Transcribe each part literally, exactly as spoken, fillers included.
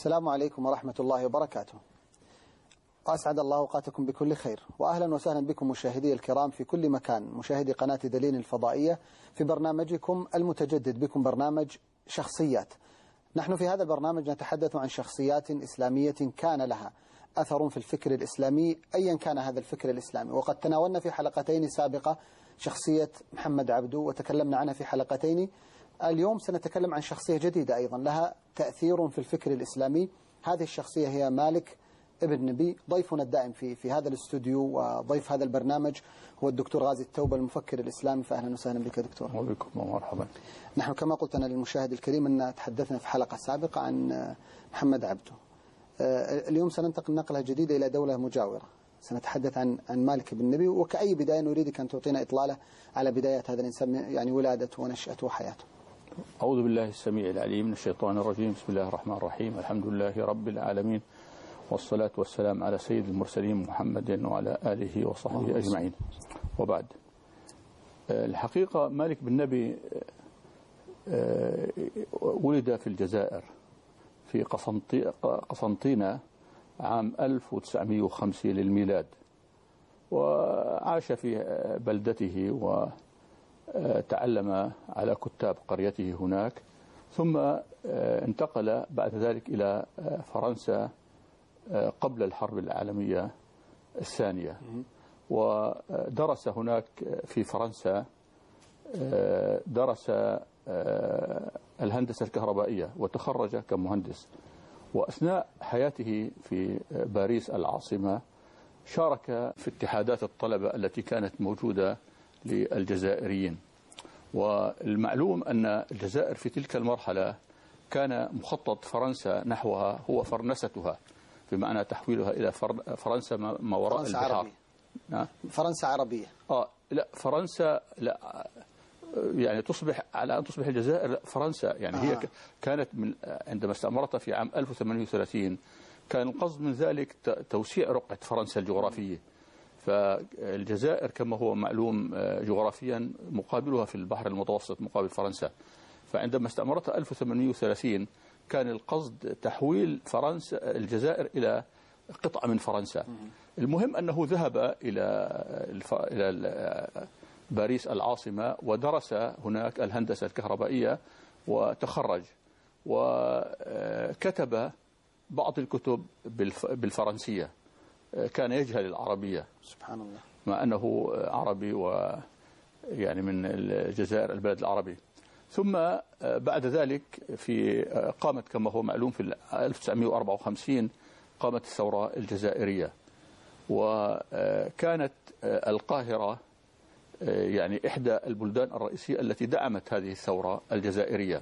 السلام عليكم ورحمة الله وبركاته. وأسعد الله أوقاتكم بكل خير، وأهلا وسهلا بكم مشاهدي الكرام في كل مكان، مشاهدي قناة دليل الفضائية في برنامجكم المتجدد بكم، برنامج شخصيات. نحن في هذا البرنامج نتحدث عن شخصيات إسلامية كان لها أثر في الفكر الإسلامي أيا كان هذا الفكر الإسلامي، وقد تناولنا في حلقتين سابقة شخصية محمد عبده وتكلمنا عنها في حلقتين. اليوم سنتكلم عن شخصية جديدة أيضا لها تأثير في الفكر الإسلامي. هذه الشخصية هي مالك ابن نبي. ضيفنا الدائم في في هذا الاستوديو وضيف هذا البرنامج هو الدكتور غازي التوبة المفكر الإسلامي. فأهلا وسهلا بك دكتور. وبكم ومرحبا. نحن كما قلت أنا للمشاهد الكريم أن تحدثنا في حلقة سابقة عن محمد عبده. اليوم سننتقل نقلة جديدة إلى دولة مجاورة، سنتحدث عن عن مالك بن نبي. وكأي بداية نريدك أن تعطينا إطلالة على بدايات هذا الإنسان، يعني ولادته ونشأته وحياته. أعوذ بالله السميع العليم من الشيطان الرجيم. بسم الله الرحمن الرحيم. الحمد لله رب العالمين، والصلاة والسلام على سيد المرسلين محمد وعلى آله وصحبه أجمعين، وبعد. الحقيقة مالك بن نبي ولد في الجزائر في قسنطينة عام ألف وتسعمئة وخمسين للميلاد، وعاش في بلدته وتعلم على كتاب قريته هناك، ثم انتقل بعد ذلك إلى فرنسا قبل الحرب العالمية الثانية، ودرس هناك في فرنسا، درس الهندسة الكهربائية وتخرج كمهندس. وأثناء حياته في باريس العاصمة شارك في اتحادات الطلبة التي كانت موجودة للجزائريين. والمعلوم أن الجزائر في تلك المرحلة كان مخطط فرنسا نحوها هو فرنستها، بمعنى تحويلها إلى فرنسا ما وراء فرنسا البحار. عربية. نعم. فرنسا عربية. آه لا فرنسا لا يعني تصبح على أن تصبح الجزائر فرنسا، يعني آه. هي كانت من عندما استعمرتها في عام ألف وثمانمئة وثلاثين كان القصد من ذلك توسيع رقعة فرنسا الجغرافية. فالجزائر كما هو معلوم جغرافيا مقابلها في البحر المتوسط مقابل فرنسا، فعندما استعمرتها ألف وثمانمئة وثلاثين كان القصد تحويل فرنسا الجزائر إلى قطعة من فرنسا. المهم أنه ذهب إلى إلى باريس العاصمة ودرس هناك الهندسة الكهربائية وتخرج، وكتب بعض الكتب بالفرنسية، كان يجهل العربية سبحان الله مع أنه عربي ويعني من الجزائر البلد العربي. ثم بعد ذلك في قامت كما هو معلوم في ألف وتسعمئة وأربعة وخمسين قامت الثورة الجزائرية، وكانت القاهرة يعني إحدى البلدان الرئيسية التي دعمت هذه الثورة الجزائرية.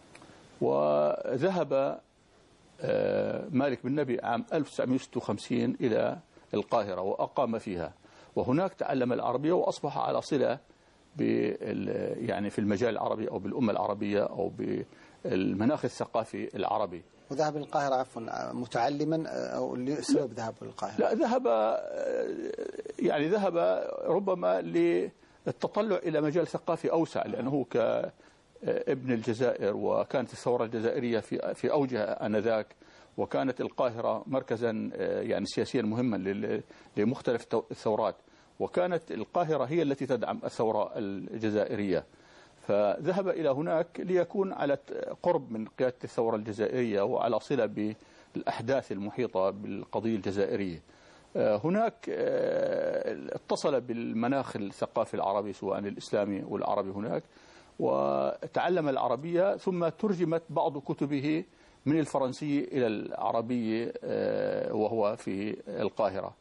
وذهب مالك بن نبي عام ألف وتسعمئة وستة وخمسين إلى القاهرة وأقام فيها، وهناك تعلم العربية وأصبح على صلة يعني في المجال العربي أو بالأمة العربية أو بالمناخ الثقافي العربي. وذهب للقاهرة عفوا متعلما أو لسبب ذهاب للقاهرة؟ لا، ذهب يعني ذهب ربما للتطلع إلى مجال ثقافي أوسع، لأنه كابن الجزائر وكانت الثورة الجزائرية في في أوجها آنذاك، وكانت القاهرة مركزا يعني سياسيا مهما لمختلف الثورات، وكانت القاهرة هي التي تدعم الثورة الجزائرية. فذهب إلى هناك ليكون على قرب من قيادة الثورة الجزائرية وعلى صلة بالأحداث المحيطة بالقضية الجزائرية. هناك اتصل بالمناخ الثقافي العربي سواء الإسلامي والعربي هناك، وتعلم العربية، ثم ترجمت بعض كتبه من الفرنسية إلى العربية وهو في القاهرة.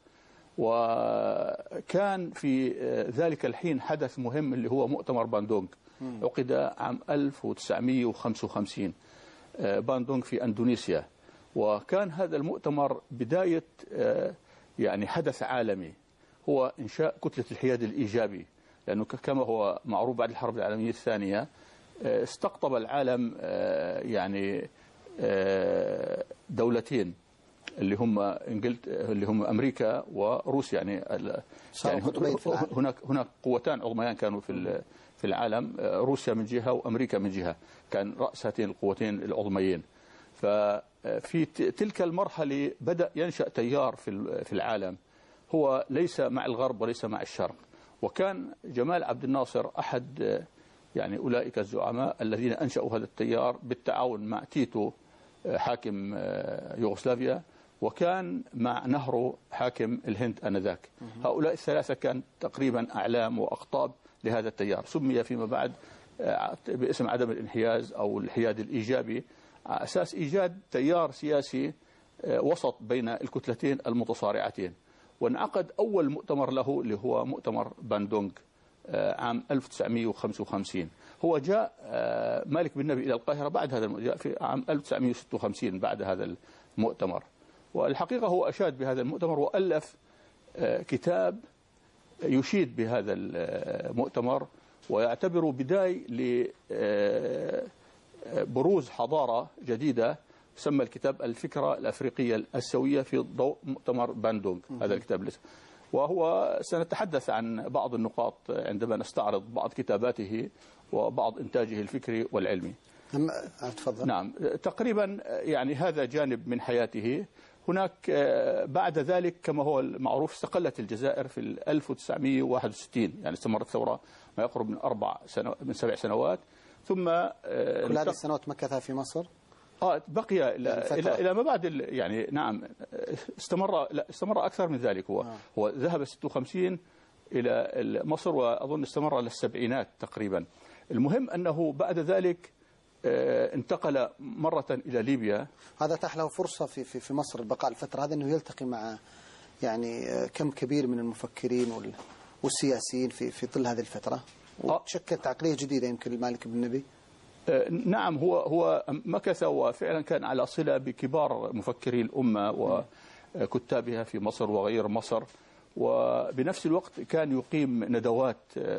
وكان في ذلك الحين حدث مهم اللي هو مؤتمر باندونغ، عقد عام ألف وتسعمئة وخمسة وخمسين باندونغ في أندونيسيا، وكان هذا المؤتمر بداية يعني حدث عالمي هو إنشاء كتلة الحياد الإيجابي، لأنه كما هو معروف بعد الحرب العالمية الثانية استقطب العالم يعني دولتين اللي هم انجلت اللي هم امريكا وروسيا، يعني, يعني هناك هناك قوتان عظميان كانوا في في العالم، روسيا من جهه وامريكا من جهه، كان راس هاتين القوتين العظميين. ففي تلك المرحلة بدأ ينشأ تيار في العالم هو ليس مع الغرب وليس مع الشرق. وكان جمال عبد الناصر أحد يعني أولئك الزعماء الذين أنشأوا هذا التيار بالتعاون مع تيتو حاكم يوغوسلافيا، وكان مع نهرو حاكم الهند آنذاك. هؤلاء الثلاثة كان تقريبا أعلام وأقطاب لهذا التيار، سمي فيما بعد باسم عدم الانحياز أو الحياد الإيجابي، على أساس إيجاد تيار سياسي وسط بين الكتلتين المتصارعتين. وانعقد أول مؤتمر له اللي هو مؤتمر باندونغ عام ألف وتسعمئة وخمسة وخمسين. هو جاء مالك بن نبي إلى القاهرة بعد هذا جاء في عام ألف وتسعمئة وستة وخمسين بعد هذا المؤتمر. والحقيقة هو أشاد بهذا المؤتمر وألف كتاب يشيد بهذا المؤتمر ويعتبره بداية لبروز حضارة جديدة. سمى الكتاب الفكرة الأفريقية السوية في ضوء مؤتمر باندونغ. هذا الكتاب لسه، وهو سنتحدث عن بعض النقاط عندما نستعرض بعض كتاباته وبعض إنتاجه الفكري والعلمي. تفضل. نعم، تقريبا يعني هذا جانب من حياته. هناك بعد ذلك كما هو المعروف استقلت الجزائر في ألف وتسعمئة وواحد وستين، يعني استمرت ثورة ما يقرب من أربع سنوات من سبع سنوات. ثم كل هذه السنوات مكثها في مصر؟ اه بقي الى يعني الى الى ما بعد يعني نعم استمر لا استمر اكثر من ذلك. هو آه. هو ذهب ستة وخمسين الى مصر واظن استمر للسبعينات تقريبا. المهم انه بعد ذلك انتقل مرة إلى ليبيا. هذا اتاح له فرصة في في في مصر البقاء الفترة هذه، انه يلتقي مع يعني كم كبير من المفكرين والسياسيين في في ظل هذه الفترة، وتشكلت عقلية جديدة يمكن المالك بن نبي. نعم، هو هو مكث وفعلا كان على صلة بكبار مفكري الأمة وكتابها في مصر وغير مصر، وبنفس الوقت كان يقيم ندوات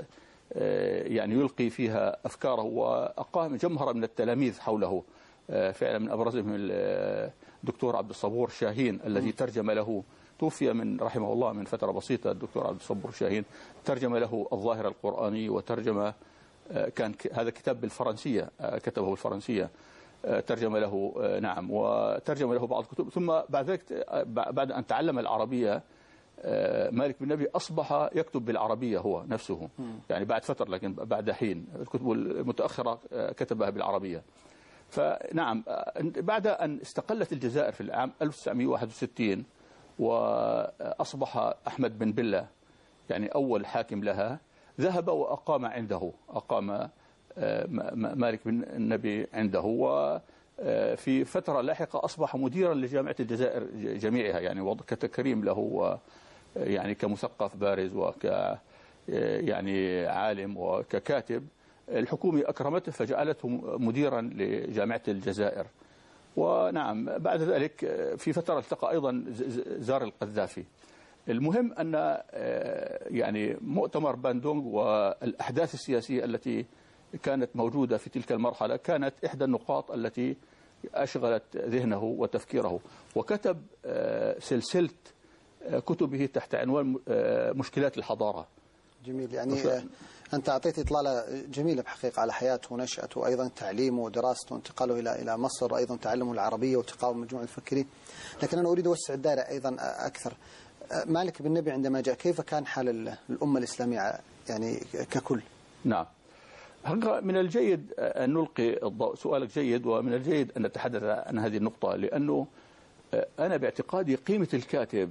يعني يلقي فيها أفكاره، وأقام جمهرة من التلاميذ حوله. فعلا من أبرزهم الدكتور عبد الصبور شاهين الذي ترجم له، توفي من رحمه الله من فترة بسيطة. الدكتور عبد الصبور شاهين ترجم له الظاهرة القرآني، وترجم كان هذا كتاب بالفرنسية كتبه بالفرنسية، ترجم له نعم وترجم له بعض الكتب. ثم بعد ذلك بعد أن تعلم العربية مالك بن نبي أصبح يكتب بالعربية هو نفسه، يعني بعد فترة لكن بعد حين. الكتب المتأخرة كتبها بالعربية. فنعم بعد أن استقلت الجزائر في العام ألف وتسعمئة وواحد وستين وأصبح أحمد بن بلة يعني أول حاكم لها، ذهب وأقام عنده، أقام مالك بن النبي عنده، وفي فترة لاحقة أصبح مديرا لجامعة الجزائر جميعها، يعني كتكريم له يعني كمثقف بارز وك يعني عالم وككاتب. الحكومة أكرمته فجعلته مديرا لجامعة الجزائر. ونعم بعد ذلك في فترة التقى أيضا زار القذافي. المهم أن يعني مؤتمر باندونغ والأحداث السياسية التي كانت موجودة في تلك المرحلة كانت إحدى النقاط التي أشغلت ذهنه وتفكيره، وكتب سلسلة كتبه تحت عنوان مشكلات الحضارة. جميل. يعني أنت أعطيت إطلالة جميلة بحقيقة على حياته ونشأته وأيضا تعليمه ودراسته وانتقاله إلى إلى مصر، وأيضا تعلمه العربية وتقاوم مجموعة المفكرين. لكن أنا أريد أوسع الدائرة أيضا أكثر. مالك بن نبي عندما جاء كيف كان حال الأمة الإسلامية يعني ككل؟ نعم، من الجيد أن نلقي الضوء، سؤالك جيد، ومن الجيد أن نتحدث عن هذه النقطة، لأنه أنا باعتقادي قيمة الكاتب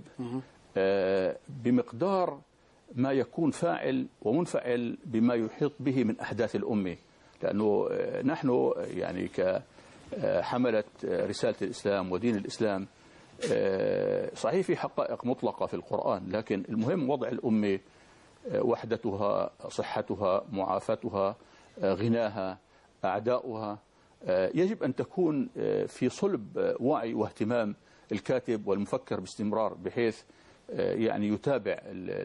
بمقدار ما يكون فاعل ومنفعل بما يحيط به من أحداث الأمة. لأنه نحن يعني كحملة رسالة الإسلام ودين الإسلام صحيح في حقائق مطلقة في القرآن، لكن المهم وضع الأمة، وحدتها، صحتها، معافاتها، غناها، أعداؤها، يجب أن تكون في صلب وعي واهتمام الكاتب والمفكر باستمرار، بحيث يعني يتابع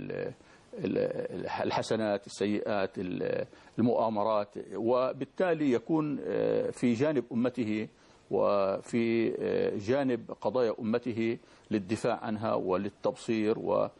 الحسنات، السيئات، المؤامرات، وبالتالي يكون في جانب أمته وفي جانب قضايا أمته للدفاع عنها وللتبصير و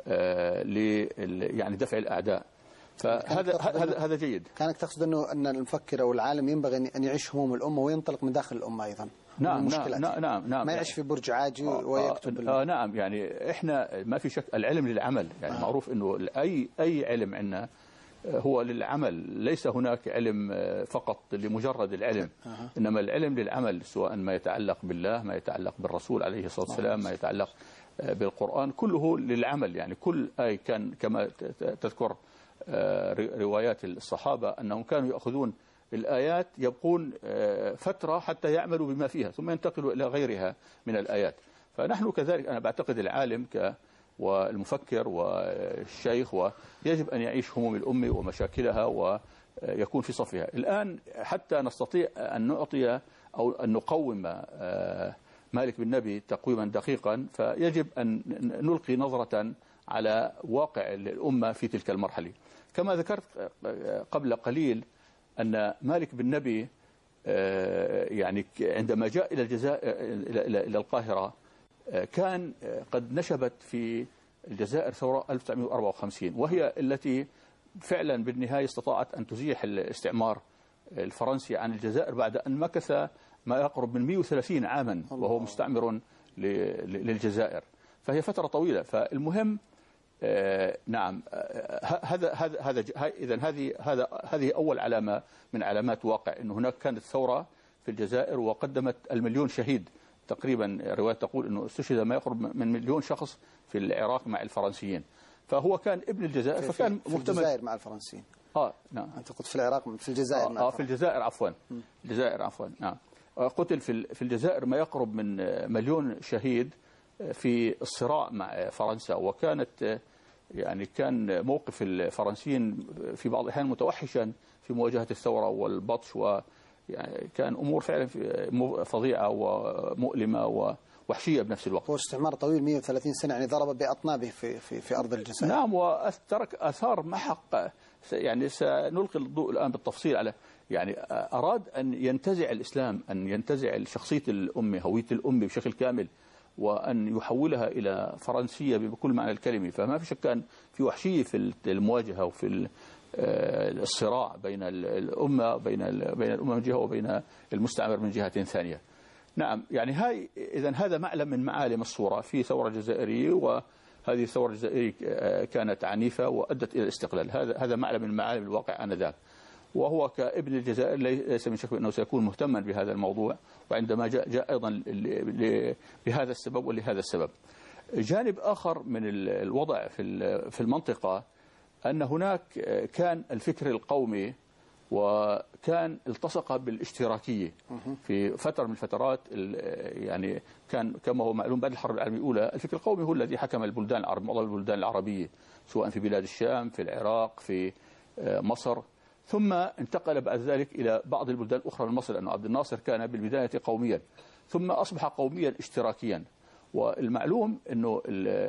يعني دفع الأعداء. فهذا هذا هذا جيد. كانك تقصد أنه أن المفكر أو العالم ينبغي أن يعيش هموم الأمة وينطلق من داخل الأمة أيضا، نعم نعم نعم نعم ما يعيش في برج عاجي ويكتب. آه, آه نعم، يعني احنا ما في شك العلم للعمل، يعني آه. معروف انه اي اي علم عندنا هو للعمل، ليس هناك علم فقط لمجرد العلم، آه. انما العلم للعمل، سواء ما يتعلق بالله، ما يتعلق بالرسول عليه الصلاة والسلام، ما يتعلق بالقرآن، كله للعمل. يعني كل آية كان كما تذكر روايات الصحابة أنهم كانوا يأخذون الآيات يبقون فترة حتى يعملوا بما فيها ثم ينتقلوا إلى غيرها من الآيات. فنحن كذلك، أنا بعتقد العالم ك والمفكر والشيخ ويجب أن يعيش هموم الأمة ومشاكلها ويكون في صفها. الآن حتى نستطيع أن نعطي أو أن نقوم مالك بن نبي تقويما دقيقا، فيجب أن نلقي نظرة على واقع الأمة في تلك المرحلة. كما ذكرت قبل قليل أن مالك بن نبي يعني عندما جاء إلى الجزائر إلى القاهرة كان قد نشبت في الجزائر ثورة ألف وتسعمئة وأربعة وخمسين، وهي التي فعلا بالنهاية استطاعت أن تزيح الاستعمار الفرنسي عن الجزائر بعد أن مكث ما يقرب من مئة وثلاثين عاما وهو مستعمر للجزائر، فهي فترة طويلة. فالمهم آه نعم آه هذا هذا هذا اذا هذه هذا هذه اول علامه من علامات واقع انه هناك كانت ثوره في الجزائر وقدمت المليون شهيد تقريبا. روايه تقول انه استشهد ما يقرب من مليون شخص في العراق مع الفرنسيين، فهو كان ابن الجزائر في فكان في الجزائر مع الفرنسيين. اه نعم انت قلت في العراق، في الجزائر. اه, آه في الجزائر عفوا الجزائر عفوا نعم قتل في في الجزائر ما يقرب من مليون شهيد في الصراع مع فرنسا، وكانت يعني كان موقف الفرنسيين في بعض الأحيان متوحشا في مواجهة الثورة والبطش، ويعني كان أمور فعلا فظيعة ومؤلمة ووحشية بنفس الوقت. هو استعمار طويل مئة وثلاثين سنة، يعني ضرب بأطنابه في في في أرض الجزائر. نعم، وترك آثار محق. يعني سنلقي الضوء الآن بالتفصيل على يعني أراد أن ينتزع الإسلام، أن ينتزع شخصية الأمة، هوية الأمة بشكل كامل، وأن يحولها إلى فرنسية بكل معنى الكلمة. فما في شك أن في وحشية في المواجهة وفي الصراع بين الأمة بين بين الأمة من جهة وبين المستعمر من جهة ثانية. نعم، يعني هاي إذا هذا معلم من معالم الصورة في ثورة جزائرية، وهذه الثورة الجزائرية كانت عنيفة وأدت إلى الاستقلال. هذا هذا معلم من معالم الواقع آنذاك، وهو كابن الجزائر ليس من شك أنه سيكون مهتما بهذا الموضوع، وعندما جاء جاء أيضا بهذا السبب ولهذا السبب. جانب آخر من الوضع في في المنطقة أن هناك كان الفكر القومي، وكان التصق بالاشتراكية في فترة من الفترات. يعني كان كما هو معلوم بعد الحرب العالمية الأولى الفكر القومي هو الذي حكم البلدان العرب، معظم البلدان العربية، سواء في بلاد الشام، في العراق، في مصر، ثم انتقل بعد ذلك إلى بعض البلدان الأخرى من مصر، لأن عبد الناصر كان بالبداية قوميا ثم أصبح قوميا اشتراكيا. والمعلوم أنه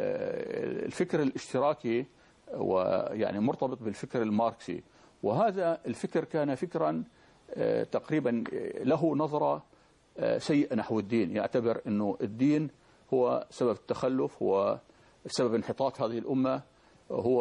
الفكر الاشتراكي ويعني مرتبط بالفكر الماركسي، وهذا الفكر كان فكرا تقريبا له نظرة سيئة نحو الدين، يعتبر أنه الدين هو سبب التخلف، هو سبب انحطاط هذه الأمة، هو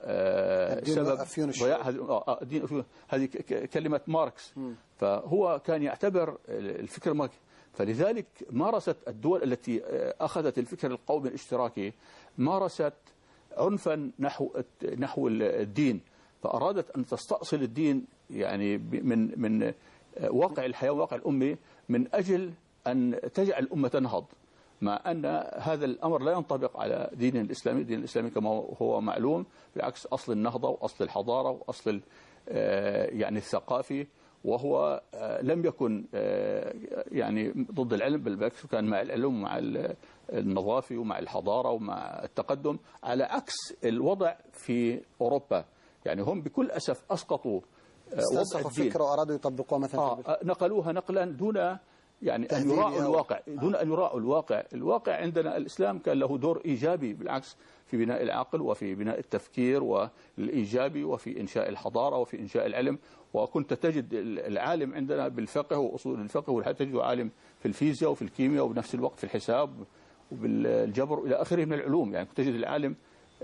سبب ضياع الدين. هذه كلمة ماركس. فهو كان يعتبر الفكر ماركسي، فلذلك مارست الدول التي أخذت الفكر القومي الاشتراكي مارست عنفا نحو نحو الدين، فأرادت أن تستأصل الدين يعني من من واقع الحياة وواقع الأمة من أجل أن تجعل الأمة تنهض، مع أن هذا الأمر لا ينطبق على دين الإسلامي. الدين الإسلامي كما هو معلوم بالعكس أصل النهضة وأصل الحضارة وأصل يعني الثقافي، وهو لم يكن يعني ضد العلم، بل بالعكس كان مع العلم ومع النظافة ومع الحضارة ومع التقدم، على عكس الوضع في أوروبا. يعني هم بكل أسف أسقطوا وضع الدين، فكرة وأرادوا يطبقوها مثلا آه نقلوها نقلا دون يعني أن يراعوا الواقع، دون أن يراعوا الواقع. الواقع عندنا الإسلام كان له دور إيجابي بالعكس في بناء العقل وفي بناء التفكير والإيجابي وفي إنشاء الحضارة وفي إنشاء العلم. وكنت تجد العالم عندنا بالفقه وأصول الفقه، وحتى تجد عالم في الفيزياء وفي الكيمياء وبنفس الوقت في الحساب وبالجبر إلى آخره من العلوم. يعني كنت تجد العالم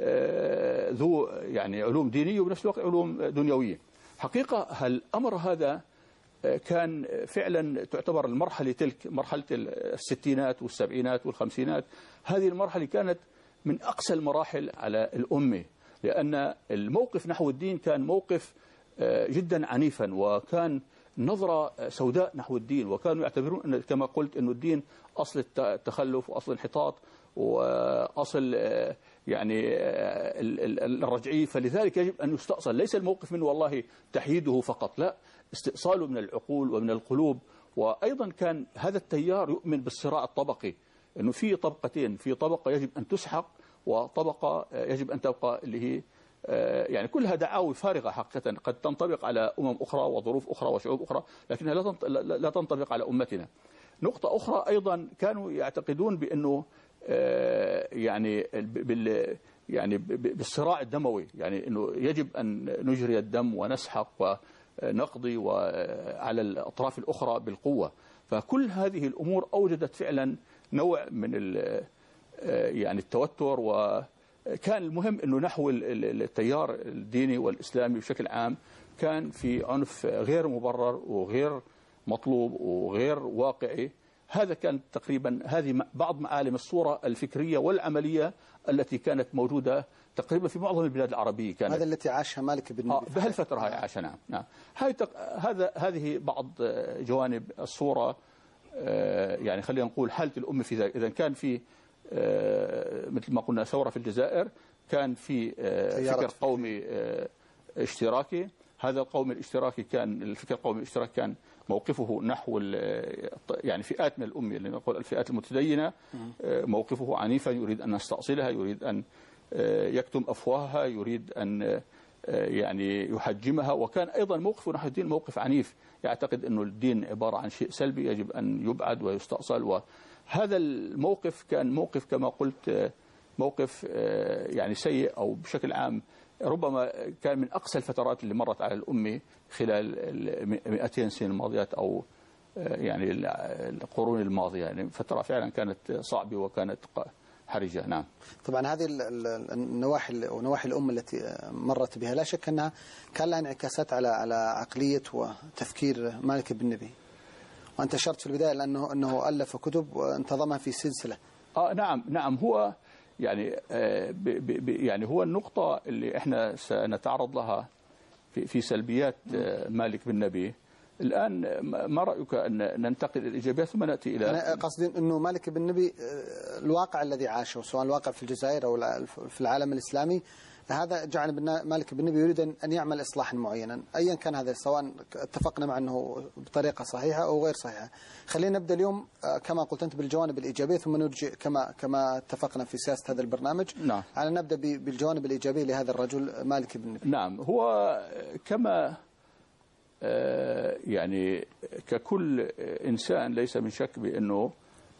ذو يعني علوم دينية وبنفس الوقت علوم دنيوية. حقيقة الأمر هذا كان فعلا تعتبر المرحلة تلك مرحلة الستينات والسبعينات والخمسينات، هذه المرحلة كانت من أقسى المراحل على الأمة، لأن الموقف نحو الدين كان موقف جدا عنيفا، وكان نظرة سوداء نحو الدين، وكانوا يعتبرون أن كما قلت أن الدين أصل التخلف وأصل الانحطاط وأصل يعني الرجعية، فلذلك يجب أن يستأصل. ليس الموقف منه والله تحييده فقط، لا، استئصاله من العقول ومن القلوب. وأيضا كان هذا التيار يؤمن بالصراع الطبقي، أنه في طبقتين، في طبقة يجب أن تسحق وطبقة يجب أن تبقى، اللي هي يعني كلها دعاوي فارغة حقيقة، قد تنطبق على أمم أخرى وظروف أخرى وشعوب أخرى، لكنها لا تنطبق على أمتنا. نقطة أخرى أيضا كانوا يعتقدون بأنه يعني بال يعني بالصراع الدموي، يعني أنه يجب أن نجري الدم ونسحق ونقضي على الأطراف الأخرى بالقوة. فكل هذه الأمور أوجدت فعلا نوع من يعني التوتر، وكان المهم أنه نحو التيار الديني والإسلامي بشكل عام كان في عنف غير مبرر وغير مطلوب وغير واقعي. هذا كان تقريبا هذه بعض معالم الصورة الفكرية والعملية التي كانت موجودة تقريبا في معظم البلاد العربية. كانت هذا التي عاشها مالك بن نبي بهالفترة هاي عاشها. نعم نعم. هاي تق... هذا هذه بعض جوانب الصورة، يعني خلينا نقول حالة الأمة في ذلك. إذا كان في مثل ما قلنا ثورة في الجزائر، كان في فكر قومي اشتراكي. هذا القوم الاشتراكي كان الفكر القومي الاشتراكي كان موقفه نحو يعني فئات من الأمة، اللي نقول الفئات المتدينة، موقفه عنيفا، يريد أن يستأصلها، يريد أن يكتم أفواهها، يريد أن يعني يحجمها. وكان أيضا موقفه نحو الدين موقف عنيف، يعتقد أنه الدين عبارة عن شيء سلبي يجب أن يبعد ويستأصل. وهذا الموقف كان موقف كما قلت موقف يعني سيء، أو بشكل عام ربما كان من أقصى الفترات اللي مرت على الأمة خلال المئتين سنة الماضيات، أو يعني القرون الماضية. يعني فترة فعلا كانت صعبة وكانت حرجة. نعم. طبعا هذه النواحي ونواحي الأمة التي مرت بها لا شك أنها كان لها انعكاسات على على عقلية وتفكير مالك بن نبي، وأنت أشرت في البداية لأنه أنه ألف كتب وانتظمها في سلسلة. آه نعم نعم. هو يعني ب ب يعني هو النقطة اللي احنا سنتعرض لها في في سلبيات مالك بن نبي. الآن ما رأيك أن ننتقل الإيجابيات ثم نأتي إلى أنا قصدي أنه مالك بن نبي الواقع الذي عاشه، سواء الواقع في الجزائر أو في العالم الإسلامي، هذا جعل مالك بن نبي يريد أن يعمل إصلاحا معينا أيا كان هذا، سواء اتفقنا مع أنه بطريقة صحيحة أو غير صحيحة. خلينا نبدأ اليوم كما قلت أنت بالجوانب الإيجابية، ثم نرجع كما كما اتفقنا في سياسة هذا البرنامج. نعم. على نبدأ بالجوانب الإيجابية لهذا الرجل مالك بن نبي. نعم. هو كما يعني ككل إنسان ليس من شك بأنه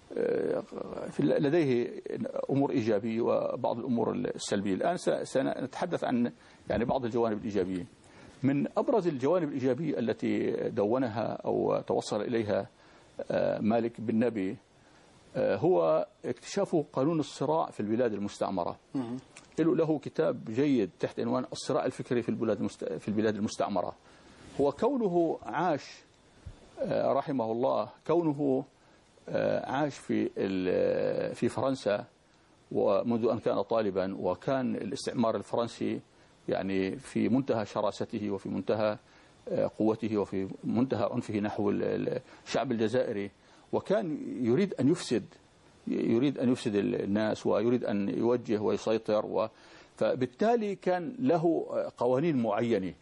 لديه أمور إيجابية وبعض الأمور السلبية. الآن سنتحدث عن يعني بعض الجوانب الإيجابية. من أبرز الجوانب الإيجابية التي دونها أو توصل إليها مالك بن نبي هو اكتشافه قانون الصراع في البلاد المستعمرة. له كتاب جيد تحت عنوان الصراع الفكري في البلاد في البلاد المستعمرة. هو كونه عاش رحمه الله كونه عاش في في فرنسا ومنذ أن كان طالبا، وكان الاستعمار الفرنسي يعني في منتهى شراسته وفي منتهى قوته وفي منتهى عنفه نحو الشعب الجزائري، وكان يريد أن يفسد يريد أن يفسد الناس ويريد أن يوجه ويسيطر، فبالتالي كان له قوانين معينة.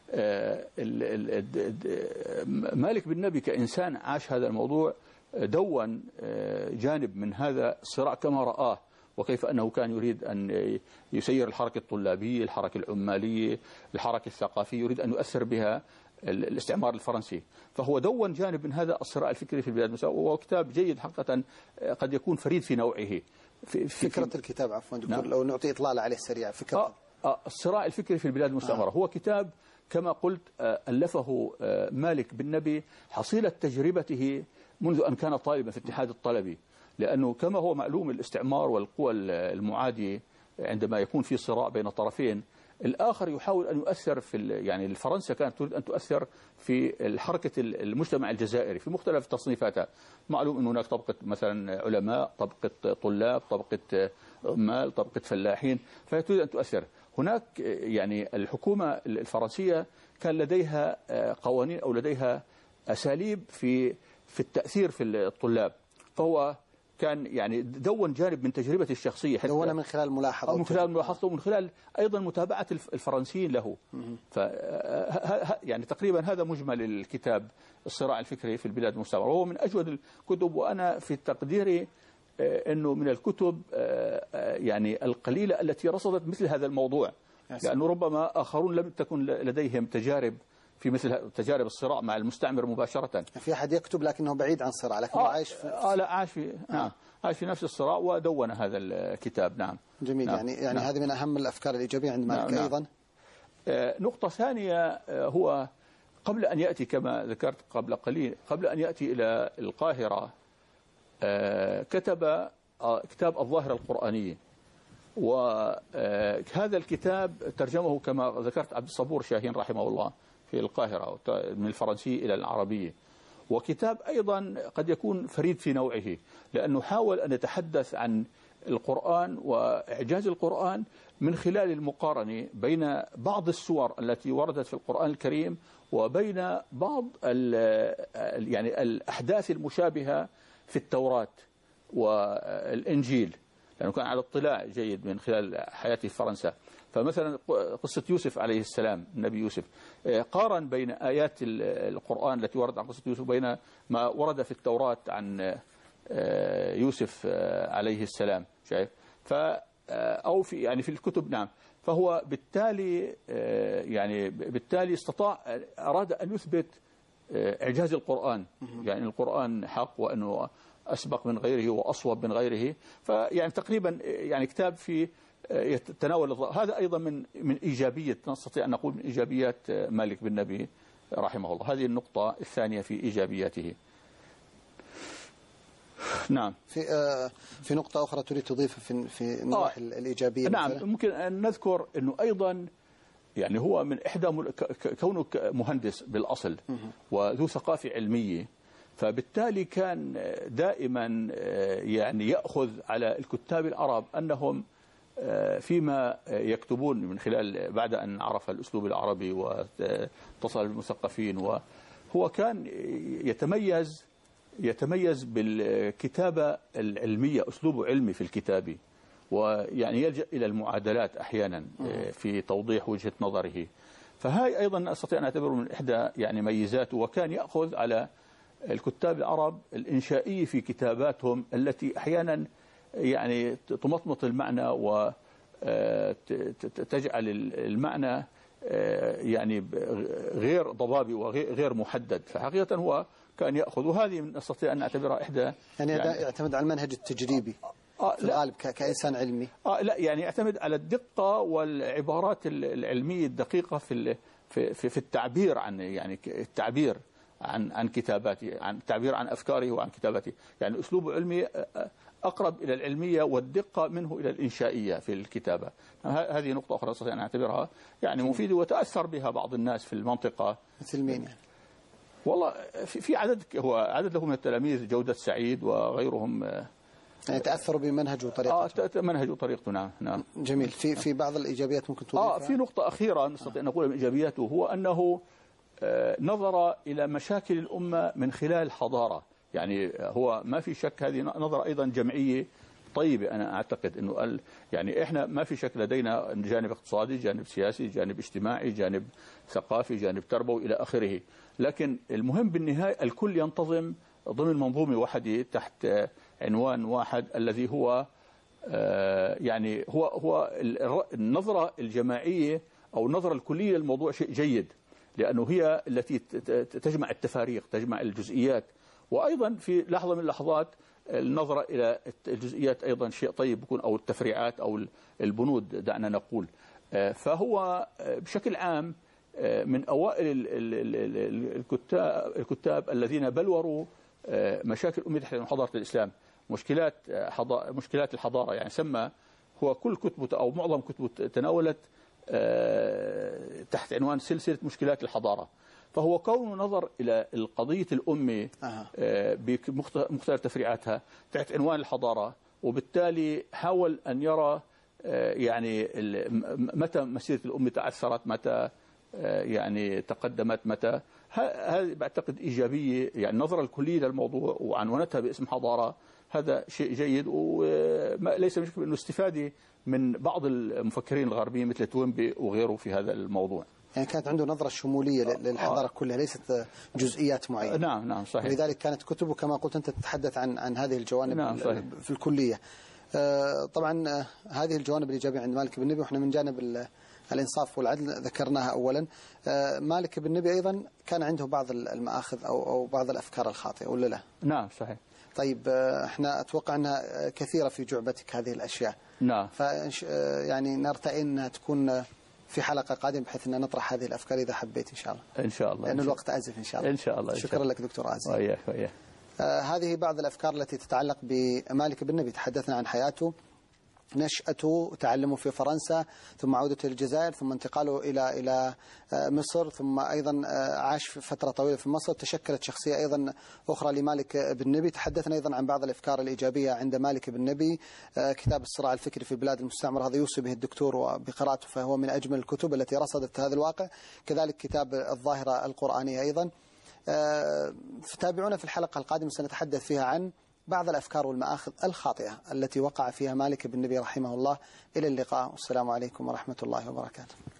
مالك بن نبي كإنسان عاش هذا الموضوع، دون جانب من هذا الصراع كما رآه، وكيف أنه كان يريد أن يسير الحركة الطلابية، الحركة العمالية، الحركة الثقافية، يريد أن يؤثر بها الاستعمار الفرنسي. فهو دون جانب من هذا الصراع الفكري في البلاد المستعمرة، وهو كتاب جيد حقيقة، قد يكون فريد في نوعه. في في فكرة في الكتاب عفوا دكتور، نعم. لو نعطي إطلالة عليه سريع. فكرة آه آه الصراع الفكري في البلاد المستعمرة. آه. هو كتاب كما قلت ألفه مالك بن نبي حصيلة تجربته منذ أن كان طالبا في الاتحاد الطلبي، لأنه كما هو معلوم الاستعمار والقوى المعادية عندما يكون في صراع بين طرفين الآخر يحاول أن يؤثر في يعني فرنسا كانت تريد أن تؤثر في حركة المجتمع الجزائري في مختلف تصنيفاتها. معلوم أن هناك طبقة مثلا علماء، طبقة طلاب، طبقة عمال، طبقة فلاحين، فهي تريد أن تؤثر. هناك يعني الحكومة الفرنسية كان لديها قوانين أو لديها أساليب في في التأثير في الطلاب، فهو كان يعني دون جانب من تجربته الشخصية، حتى دون من خلال ملاحظة من خلال ملاحظته ومن خلال أيضا متابعة الفرنسيين له. ف يعني تقريبا هذا مجمل الكتاب الصراع الفكري في البلاد المستعمرة، وهو من أجود الكتب، وأنا في تقديري أنه من الكتب يعني القليلة التي رصدت مثل هذا الموضوع، لأنه ربما آخرون لم تكن لديهم تجارب في مثل تجارب الصراع مع المستعمر مباشرة. في أحد يكتب لكنه بعيد عن الصراع، لكنه آه عايش في آه لا عايش في نعم عايش في نفس الصراع ودون هذا الكتاب. نعم جميل. نعم. يعني يعني نعم. هذه من أهم الأفكار الإيجابية عند مالك. نعم. أيضا آه نقطة ثانية، آه هو قبل أن يأتي كما ذكرت قبل قليل قبل أن يأتي إلى القاهرة آه كتب آه كتاب الظاهرة القرآنية، وهذا الكتاب ترجمه كما ذكرت عبد الصبور شاهين رحمه الله في القاهرة من الفرنسي إلى العربية، وكتاب أيضا قد يكون فريد في نوعه، لأنه حاول أن يتحدث عن القرآن وإعجاز القرآن من خلال المقارنة بين بعض السور التي وردت في القرآن الكريم وبين بعض يعني الأحداث المشابهة في التوراة والإنجيل، لأنه كان على اطلاع جيد من خلال حياته في فرنسا. فمثلا قصة يوسف عليه السلام، النبي يوسف، قارن بين آيات القرآن التي وردت عن قصة يوسف بين ما ورد في التوراة عن يوسف عليه السلام، شايف؟ ف أو في يعني في الكتب. نعم. فهو بالتالي يعني بالتالي استطاع أراد أن يثبت إعجاز القرآن، يعني القرآن حق وأنه أسبق من غيره وأصوب من غيره. فيعني تقريبا يعني كتاب في يتناول هذا أيضا من من إيجابية، نستطيع أن نقول من إيجابيات مالك بن نبي رحمه الله. هذه النقطة الثانية في إيجابياته. نعم. في في نقطة أخرى تريد تضيفها في في النواحي آه الإيجابية؟ نعم مثلا؟ ممكن أن نذكر أنه أيضا يعني هو من إحدى كونه مهندس بالأصل وذو ثقافة علمية، فبالتالي كان دائما يعني يأخذ على الكتاب العرب أنهم فيما يكتبون من خلال بعد أن عرف الأسلوب العربي واتصل بالمثقفين، وهو كان يتميز يتميز بالكتابة العلمية، أسلوبه علمي في الكتابة، ويعني يلجأ إلى المعادلات أحيانا في توضيح وجهة نظره. فهاي أيضا أستطيع أن أعتبره من إحدى يعني ميزاته، وكان يأخذ على الكتاب العرب الإنشائية في كتاباتهم التي أحيانا يعني تمطمط المعنى وتجعل المعنى يعني غير ضبابي وغير محدد. فحقيقة هو كان يأخذ، وهذه نستطيع أن نعتبرها إحدى يعني, يعني يعتمد على المنهج التجريبي آه في الغالب كإنسان علمي. آه لا يعني يعتمد على الدقة والعبارات العلمية الدقيقة في في في التعبير عن يعني التعبير عن عن كتاباته، عن التعبير عن أفكاره وعن كتاباته. يعني أسلوبه علمي أقرب إلى العلمية والدقة منه إلى الإنشائية في الكتابة. هذه نقطة أخرى أستطيع أن أعتبرها يعني مفيدة وتأثر بها بعض الناس في المنطقة. مثل مين يعني؟ والله في عدد هو عدد له من التلاميذ، جودة سعيد وغيرهم، يعني تأثروا بمنهجه وطريقته. آه منهجه وطريقته. نعم نعم. جميل. في في بعض الإيجابيات ممكن تضيفها؟ آه في نقطة أخيرة نستطيع أن نقول من إيجابياته، هو أنه آه نظر إلى مشاكل الأمة من خلال حضارة. يعني هو ما في شك هذه نظرة أيضا جمعية طيبة. أنا أعتقد أنه يعني إحنا ما في شك لدينا جانب اقتصادي، جانب سياسي، جانب اجتماعي، جانب ثقافي، جانب تربوي إلى آخره، لكن المهم بالنهاية الكل ينتظم ضمن منظومة واحدة تحت عنوان واحد الذي هو يعني هو هو النظرة الجماعية أو النظرة الكلية للموضوع شيء جيد، لأنه هي التي تجمع التفاريق، تجمع الجزئيات، وأيضا في لحظة من اللحظات النظرة إلى الجزئيات أيضا شيء طيب يكون، أو التفريعات أو البنود دعنا نقول. فهو بشكل عام من أوائل الكتاب, الكتاب الذين بلوروا مشاكل أمة حضارة الإسلام، مشكلات مشكلات الحضارة. يعني سمى هو كل كتبه أو معظم كتبه تناولت تحت عنوان سلسلة مشكلات الحضارة. فهو كونه نظر إلى القضية الأمة بمختلف تفريعاتها تحت عنوان الحضارة، وبالتالي حاول أن يرى يعني متى مسيرة الأمة تعثرت، متى يعني تقدمت، متى. هذه بعتقد إيجابية، يعني النظرة الكلية للموضوع وعنونتها باسم حضارة، هذا شيء جيد، وليس مشكلة أنه استفادة من بعض المفكرين الغربيين مثل توينبي وغيره في هذا الموضوع. يعني كانت عنده نظرة شمولية للحضارة كلها، ليست جزئيات معينة. نعم نعم صحيح. ولذلك كانت كتبه كما قلت أنت تتحدث عن عن هذه الجوانب. نعم صحيح. في الكلية. طبعا هذه الجوانب الإيجابية عند مالك بن نبي، وإحنا من جانب الإنصاف والعدل ذكرناها أولا. مالك بن نبي أيضا كان عنده بعض المآخذ أو أو بعض الأفكار الخاطئة ولا لا؟ نعم صحيح. طيب احنا أتوقع أنها كثيرة في جعبتك هذه الأشياء. نعم. ف يعني نرتئي أنها تكون في حلقة قادمة بحيث أن نطرح هذه الأفكار إذا حبيت إن شاء الله. إن شاء الله. لأن الوقت آزف إن شاء الله. إن شاء الله. شكرا لك دكتور عازي. وإياك وإياك. آه هذه بعض الأفكار التي تتعلق بمالك بن نبي. تحدثنا عن حياته، نشأته، تعلمه في فرنسا، ثم عودته للجزائر، ثم انتقاله إلى إلى مصر، ثم أيضا عاش فترة طويلة في مصر. تشكلت شخصية أيضا أخرى لمالك بن نبي. تحدثنا أيضا عن بعض الأفكار الإيجابية عند مالك بن نبي. كتاب الصراع الفكري في البلاد المستعمرة، هذا يوصي به الدكتور وبقراءته، فهو من أجمل الكتب التي رصدت هذا الواقع. كذلك كتاب الظاهرة القرآنية أيضا. فتابعونا في الحلقة القادمة، سنتحدث فيها عن بعض الأفكار والمآخذ الخاطئة التي وقع فيها مالك بن نبي رحمه الله. إلى اللقاء، والسلام عليكم ورحمة الله وبركاته.